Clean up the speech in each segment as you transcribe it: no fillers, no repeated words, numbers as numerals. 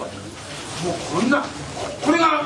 もうこんな、これが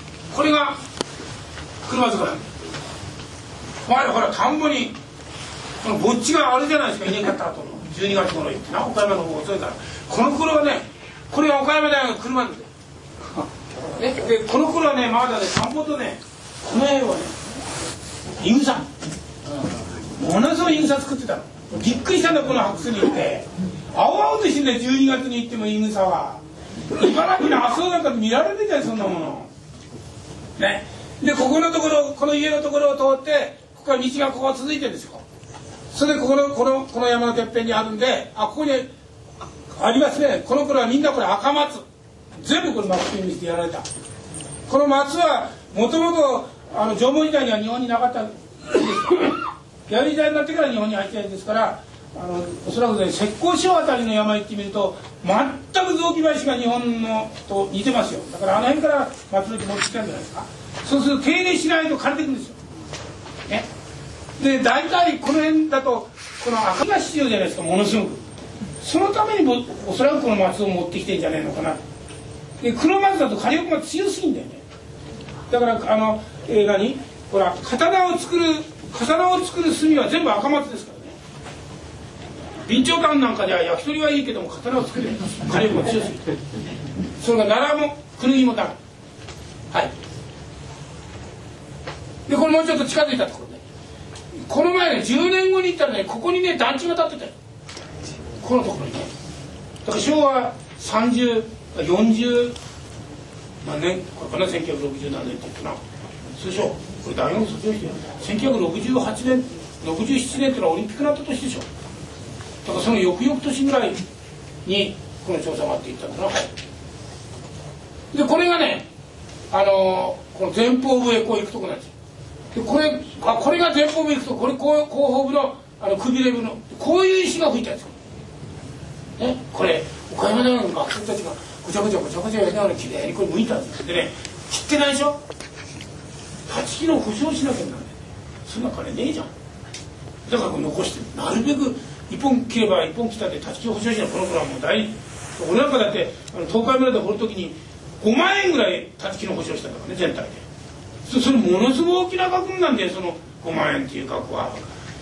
車塚なんだよ。ほら田んぼにこのぼっちがあるじゃないですか、稲刈った後の12月頃行ってな、岡山の方遅いから、この頃はね、これが岡山大学車なんだよ。でこの頃はね、まだね、田んぼとね、この辺はね、いぐさ、ものすごいいぐさ作ってたの。びっくりしたんだ、この白州に行って。青々としてんだよ、12月に行ってもいぐさは。茨城の麻生なんか見られるじゃん、そんなもの。ね。で、ここのところ、この家のところを通って、ここは道がここ続いてるんですよ。それでこの山のてっぺんにあるんで、ここにありますね。この頃はみんなこれ赤松。全部これ松にしてやられた。この松は、もともと、縄文時代には日本になかったんですよ。弥生時代になってから日本に入ったやつですから、おそらくね、浙江省あたりの山行ってみると、全く雑木林が日本のと似てますよ。だからあの辺から松の木持ってきたんじゃないですか。そうすると手入れしないと枯れていくんですよ。ね。で、大体この辺だと、この赤が必要じゃないですか、ものすごく。そのためにも、おそらくこの松を持ってきてんじゃないのかな。で、黒松だと火力が強すぎんだよね。だから、ほら、刀を作る炭は全部赤松ですからね。備長炭なんかでは焼き鳥はいいけども、刀を作る火力が強すぎて。それが奈良も、クヌギもダメ。はい。で、これもうちょっと近づいたところで。この前ね、10年後に行ったらね、ここにね、団地が建ってたよ。このところにね。だから昭和30、40何年これかな、1960何年って言ってな。そうでしょ。これ大学卒業して1968年67年っていうのはオリンピックになった年でしょ。だからその翌々年ぐらいにこの調査があっていったんだな。はい。でこれがね、この前方部へこう行くとこなんですよ。でこれが前方部へ行くと、これ後方部のくびれ部のこういう石が吹いたんですよ。ね、これ岡山大学の学生たちがごちゃごちゃやりながらきれいにこれ剥いたんですよ。でね、切ってないでしょ。立ち木の保証しなきゃならない。そんな金ねえじゃん。だから残して、なるべく一本切れば一本切ったって立ち木保証しない。この頃はもう俺なんかだって東海村で掘るときに5万円ぐらい立ち木の保証したんだからね、全体で。それものすごい大きな額なんで、その5万円っていう額は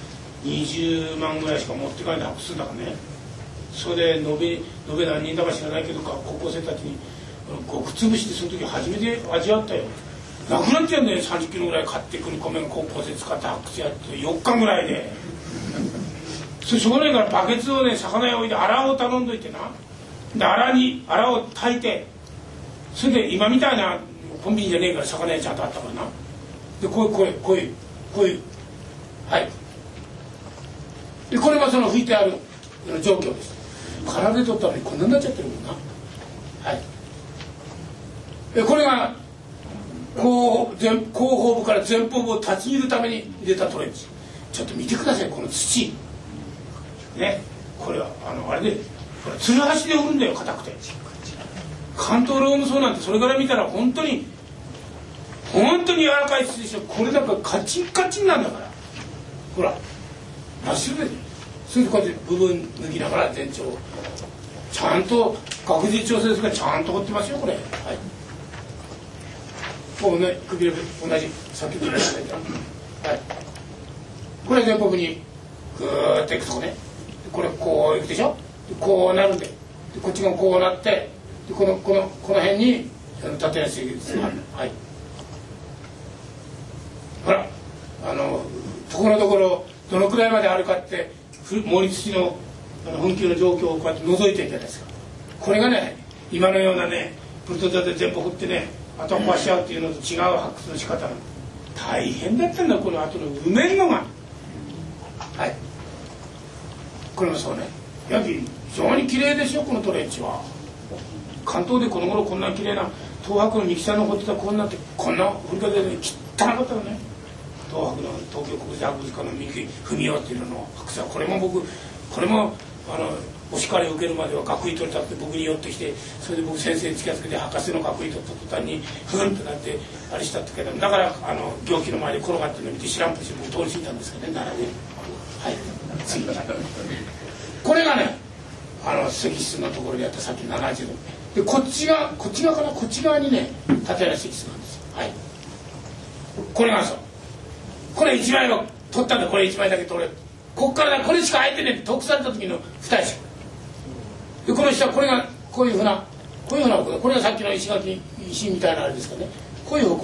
20万ぐらいしか持って帰って白すんだからね。それで延べ何人だか知らないけど高校生たちに極潰して、その時初めて味わったよ。なくなっちゃうんだよ。30キロぐらい買ってくる米が高校生使って発掘やって4日ぐらいで。それしょうがないからバケツをね、魚屋置いてアラを頼んどいてな。でアラを炊いて、それで今みたいなコンビニじゃねえから魚屋ちゃんとあったからな。でこういうはい。でこれがその拭いてある状況です。空で取ったのにこんなになっちゃってるもんな。はい。でこれが後方部から前方部を立ち入るために入れたトレンチ。ちょっと見てください、この土ね。これはあれでつるはしで売るんだよ、硬くて。関東ローム層なんてそれから見たら本当に柔らかい土でしょ。これだからカチンカチンなんだから。ほら真っ白で、それでこうやって部分抜きながら全長ちゃんと学術調整ですからちゃんと掘ってますよ、これ。はい。こうね、首を同じさっき言ったみたいな。はい。これ前方部にグーッといくとこね。これこういくでしょ。こうなるんで、こっちがこうなって、この辺に立てやすいです。はい。ほらところどころどのくらいまであるかって盛り土の紛糾の状況をこうやって覗いてるじゃないですか。これがね、今のようなねプルトザで全部掘ってね後を壊し合うっていうのと違う発掘の仕方なの。大変だったんだ、この後の埋めるのが。はい。これもそうね。やはり非常に綺麗ですよ、このトレンチは。関東でこの頃こんな綺麗な東博の三木さんの掘ってたこんなって、こんな掘り方でね、汚かったよね。東博の東京国立博物館の三木文雄っていうのの博士は、これもお叱りを受けるまでは学位取れたって僕に寄ってきて、それで僕先生に近づけて博士の学位取った途端にふんってなってあれしたってけど、だから病気の前で転がってるのを見て知らんぷりして僕通り過ぎたんですけどね、奈良で。はい、次これがね石室のところでやったさっき70度でこっち側かな、こっち側にね縦穴敷室なんですよ。はい、これがそう、これ1枚は取ったんだ、これ1枚だけ取れ、こっからだ、これしか空いてねえって得された時の二重しで、この下これがこういうふうなこれがさっきの石みたいなあれですかね、こういう方向